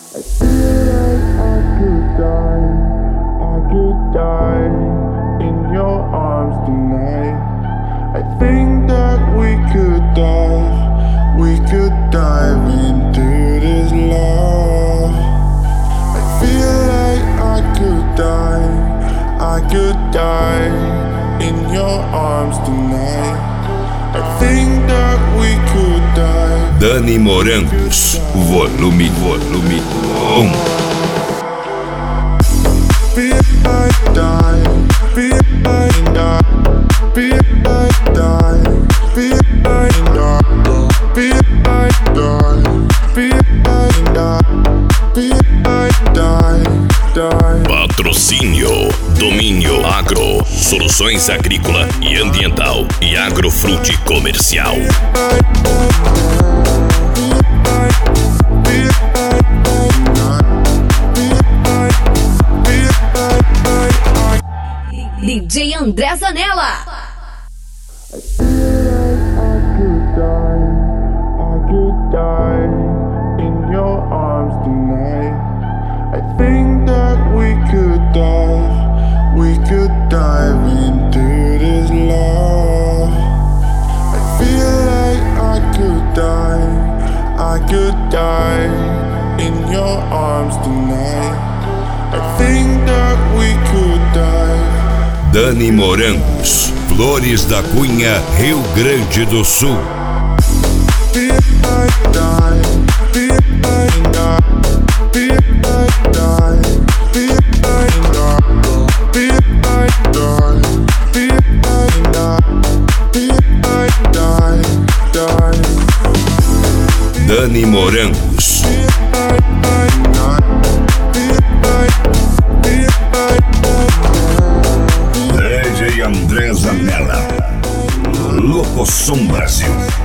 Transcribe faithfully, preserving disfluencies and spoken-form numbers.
I feel like I could die, I could die in your arms tonight. I think that we could dive, we could dive into this love. I feel like I could die, I could die in your arms tonight. I think that we could die. Dani Morangos, volume, volume um. Feel like die, feel like die, feel like die, feel like die, feel like die, feel like die, feel like die, die. Patrocínio Domínio Agro, soluções agrícola e ambiental e agrofrute comercial. D J André Zanella. I feel like I could die, I could die in your arms tonight. I think that we could dive, we could dive into this love. I feel like I could die, I could die in your arms tonight. I think that we could dive. Dani Morangos, Flores da Cunha, Rio Grande do Sul. Feel like die, feel like die, feel like die, feel like die, feel like die, feel like die, feel like die, die. Dani Morangos. D J André Zanella, Locosom Brasil.